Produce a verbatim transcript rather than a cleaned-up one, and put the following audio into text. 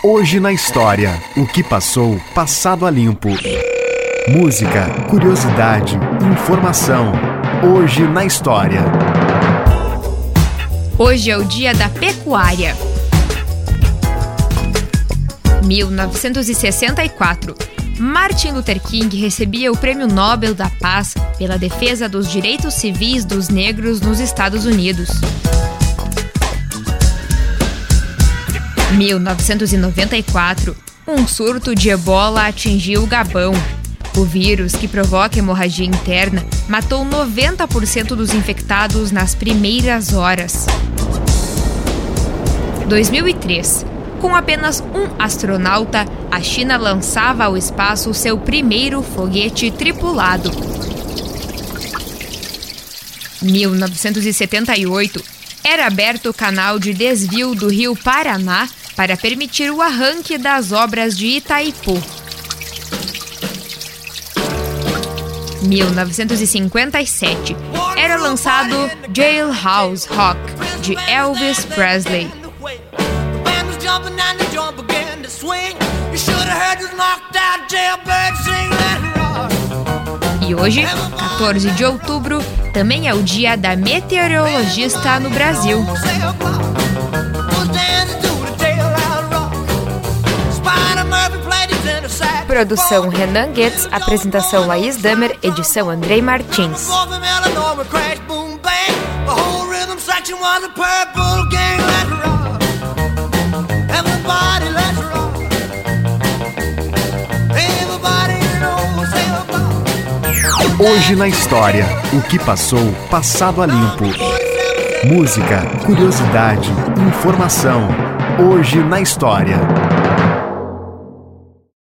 Hoje na história, o que passou, passado a limpo. Música, curiosidade, informação. Hoje na história. Hoje é o dia da pecuária. mil novecentos e sessenta e quatro. Martin Luther King recebia o Prêmio Nobel da Paz pela defesa dos direitos civis dos negros nos Estados Unidos. mil novecentos e noventa e quatro. Um surto de ebola atingiu o Gabão. O vírus, que provoca hemorragia interna, matou noventa por cento dos infectados nas primeiras horas. dois mil e três. Com apenas um astronauta, a China lançava ao espaço seu primeiro foguete tripulado. mil novecentos e setenta e oito. Era aberto o canal de desvio do rio Paraná para permitir o arranque das obras de Itaipu. mil novecentos e cinquenta e sete. Era lançado Jailhouse Rock, de Elvis Presley. E hoje, quatorze de outubro, também é o dia da meteorologista no Brasil. Produção Renan Goetz, apresentação Laís Damer, edição Andrei Martins. Hoje na história, o que passou, passado a limpo. Música, curiosidade, informação. Hoje na história.